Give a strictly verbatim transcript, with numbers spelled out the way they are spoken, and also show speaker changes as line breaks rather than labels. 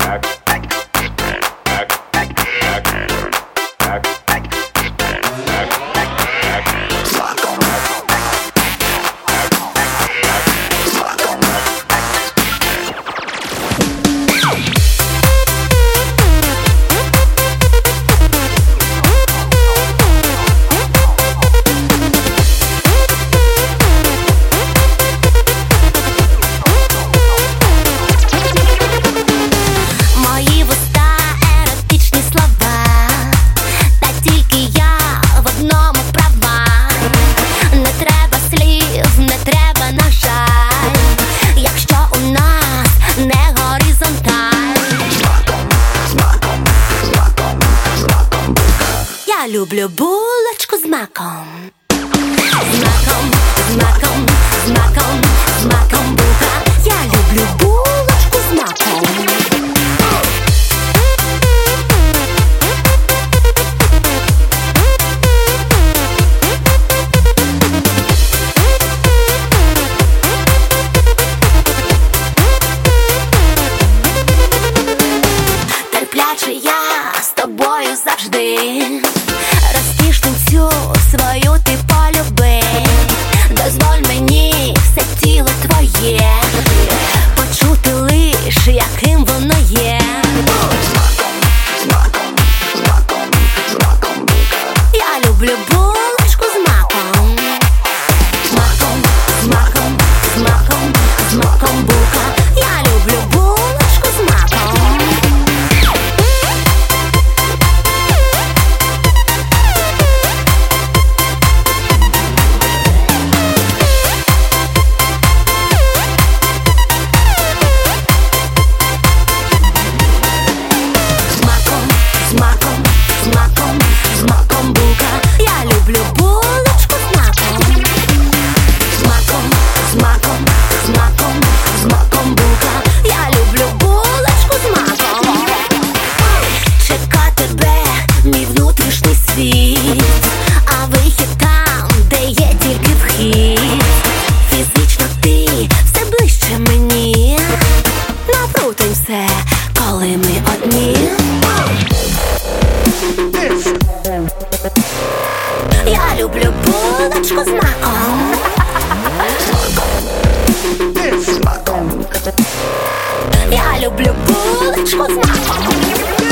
Я люблю булочку з маком. З маком, з маком, з маком, з маком буха. Я люблю булочку з маком. Терпляче я з тобою завжди. Розтішну всю свою ти полюби. Дозволь мені все тіло твоє почути лиш, яким воно є. Я люблю булочку з маком. З маком, з маком, з маком, з маком буха. Я люблю булочку з маком. З маком, з маком, з маком буха. Я люблю булочку з маком. З маком, з маком, з маком, з маком буха. Я люблю булочку з маком. Чека тебе, мій внутрішній світ, а вихід там, де є тільки вхід. Фізично ти все ближче мені. Напрутим все, коли ми одні. Я люблю булочку з маком. Я люблю булочку з маком.